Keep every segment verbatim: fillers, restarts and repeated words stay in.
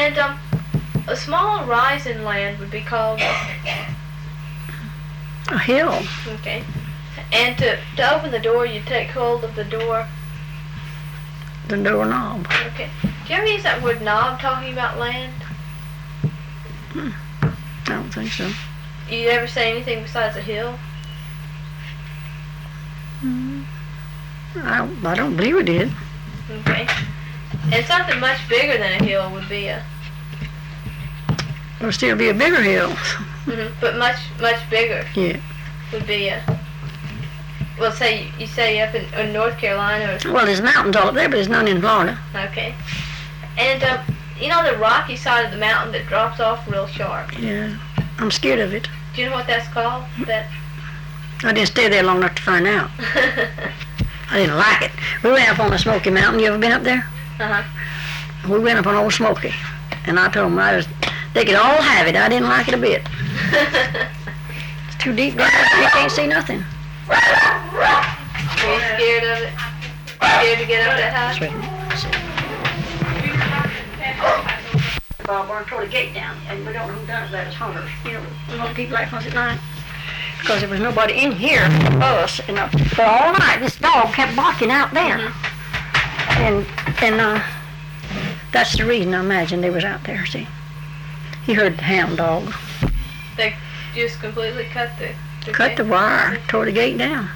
And um, a small rise in land would be called a hill. Okay. And to, to open the door, you take hold of the door. The doorknob. Okay. Do you ever use that word knob talking about land? Hmm. I don't think so. You ever say anything besides a hill? Hmm. I don't, I don't believe we did. Okay. And something much bigger than a hill would be a... It'll still be a bigger hill. Mm-hmm. But much, much bigger. Yeah. Would be a... Well, say you say up in, in North Carolina or... Well, there's mountains all up there, but there's none in Florida. Okay. And, um, you know the rocky side of the mountain that drops off real sharp? Yeah. I'm scared of it. Do you know what that's called? That... I didn't stay there long enough to find out. I didn't like it. We went up on the Smoky Mountain. You ever been up there? Uh-huh. We went up on Old Smoky. And I told them I was, they could all have it. I didn't like it a bit. It's too deep down. You can't see nothing. Were you scared of it? Scared to get up that high? Bob Warren tore the gate down, and we don't know who done it. That was hunters. You know, hunt people like us at night. Because there was nobody in here but us. And uh, for all night, this dog kept barking out there. Mm-hmm. And and uh, that's the reason I imagine they was out there. See, he heard the hound dog. They just completely cut the. the Cut gate. the wire, tore the gate down.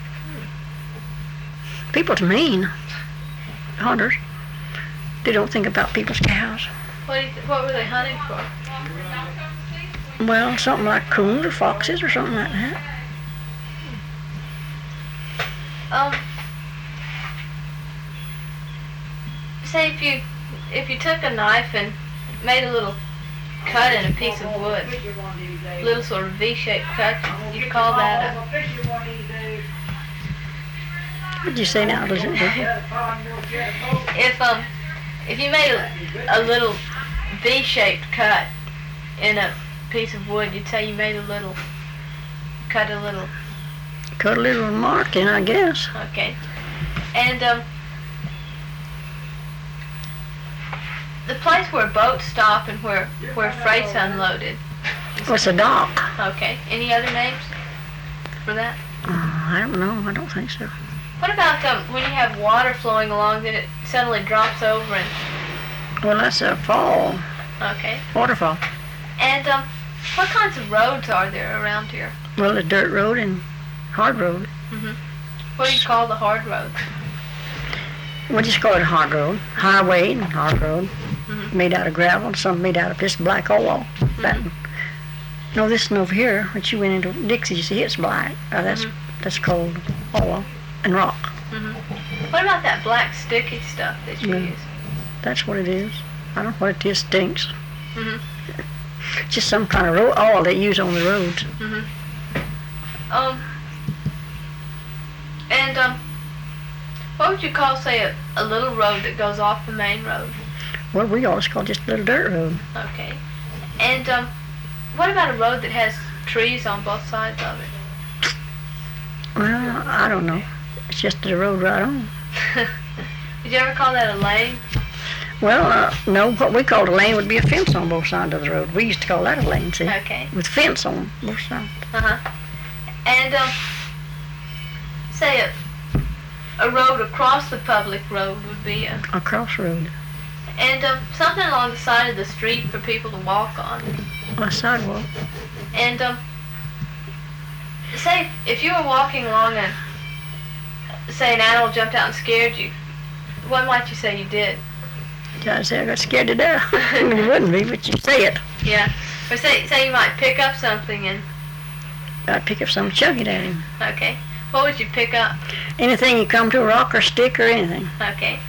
People's mean. Hunters. They don't think about people's cows. What, do you th- what were they hunting for? Well, something like coons or foxes or something like that. Um, say if you if you took a knife and made a little cut in a piece of wood, a little sort of V-shaped cut, you'd call that a... What did you say now, Elizabeth? If um if you made a, a little V-shaped cut in a piece of wood, you'd say you made a little, cut a little. Cut a little mark in, I guess. Okay. And um, the place where boats stop and where, where freight's unloaded. What's a dock? Okay. Any other names for that? Uh, I don't know. I don't think so. What about um, when you have water flowing along that it suddenly drops over and... Well, that's a fall. Okay. Waterfall. And um, what kinds of roads are there around here? Well, a dirt road and hard road. Mm-hmm. What do you call the hard roads? What do you call it? Hard road. Highway and hard road. Mm-hmm. Made out of gravel. Some made out of this black oil. Mm-hmm. That, no, this one over here, which you went into Dixie, you see it's black. Uh, that's Mm-hmm. that's called oil and rock. Mm-hmm. What about that black sticky stuff that you Yeah. use? That's what it is. I don't know what it is. Stinks. Mm-hmm. Just some kind of road oil they use on the roads. Mm-hmm. Um, and, um, what would you call, say, a, a little road that goes off the main road? Well, we always call it just a little dirt road. Okay. And, um, what about a road that has trees on both sides of it? Well, I don't know. It's just the road right on. Did you ever call that a lane? Well, uh, no, what we called a lane would be a fence on both sides of the road. We used to call that a lane, see? Okay. With fence on both sides. Uh-huh. And, um, say a, a road across the public road would be a... A crossroad. And, um, something along the side of the street for people to walk on. A sidewalk. And, um, say if you were walking along and, say, an animal jumped out and scared you, what might you say you did? I'd say I got scared to death. I mean, it wouldn't be, but you say it. Yeah. Or say, say you might pick up something and... I'd pick up something, chuck it at him. Okay. What would you pick up? Anything you come to, a rock or stick or anything. Okay.